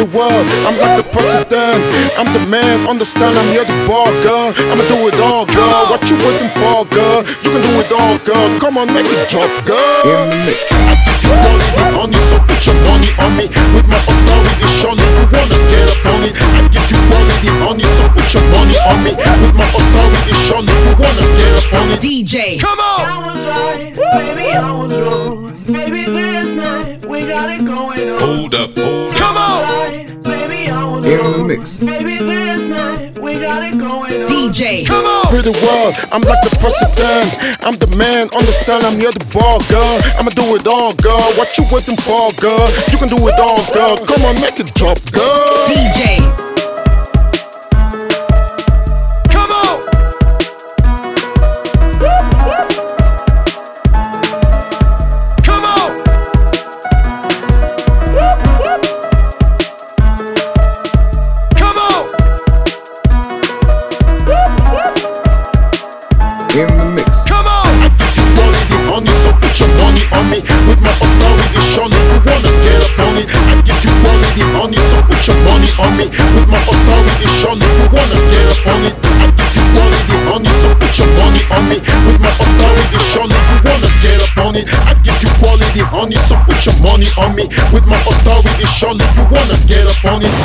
the world, I'm like the president. I'm the man, understand I'm here to ball, girl. I'ma do it all, girl. What you waiting for, girl? You can do it all, girl. Come on, make it drop, girl. In the mix. I give you quality honey, so put your money on me. With my authority, surely you wanna get up on it. I give you quality honey, so put your money on me. With my authority, surely you wanna get up on it. DJ, come on! I was right, baby, I was wrong. Baby, this night, we got it going on. Hold up, come on! Right, baby, I was In wrong. the mix. Baby, this night, we got it going on. DJ, Come on! Pretty world, I'm like the president. I'm the man, understand I'm here to ball, girl. I'ma do it all, girl. What you waiting for, girl? You can do it all, girl. Come on, make it drop, girl. DJ, Come on! Come on! Come on! In the mix. Come on! I give you quality honey, so put your money on me. With my authority, surely you wanna get up on it. I give you quality honey, so put your money on me. With my authority, surely you wanna get up on it. I give you quality honey, so put your money on me. With my authority, surely you wanna get up on it. I give you quality honey, so put your money on me. With my authority, surely you wanna get up on it.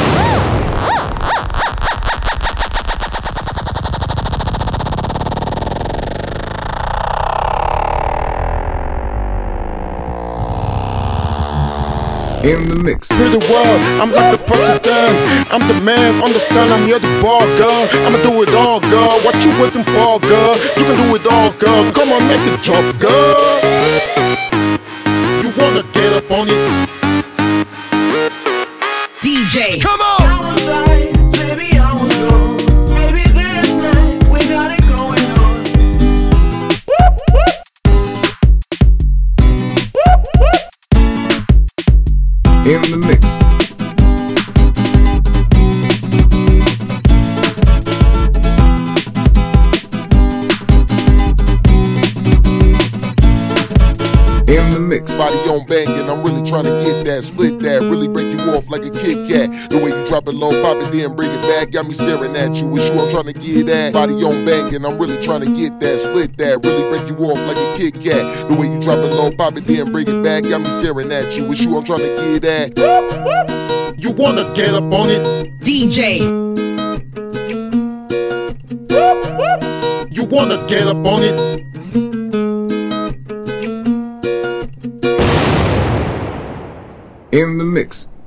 In the mix. Pretty world, I'm like the president. I'm the man, understand I'm here to ball, girl. I'ma do it all, girl. What you waiting for, girl? You can do it all, girl. Come on, make it drop, girl. You wanna get up on it? DJ, Come I on! was right, baby, I was wrong. Baby, this night, we got it going on. In the mix. In the mix. Body on banging, I'm really trying to get that, split that, really break you off like a Kit Kat. The way you drop it low, pop it then bring it back, got me staring at you. It's you I'm trying to get at. Body on banging, I'm really trying to get that, split that, really break you off like a Kit Kat. The way you drop it low, pop it then bring it back, got me staring at you. It's you I'm trying to get at. You wanna get up on it? DJ, You wanna get up on it? In the mix.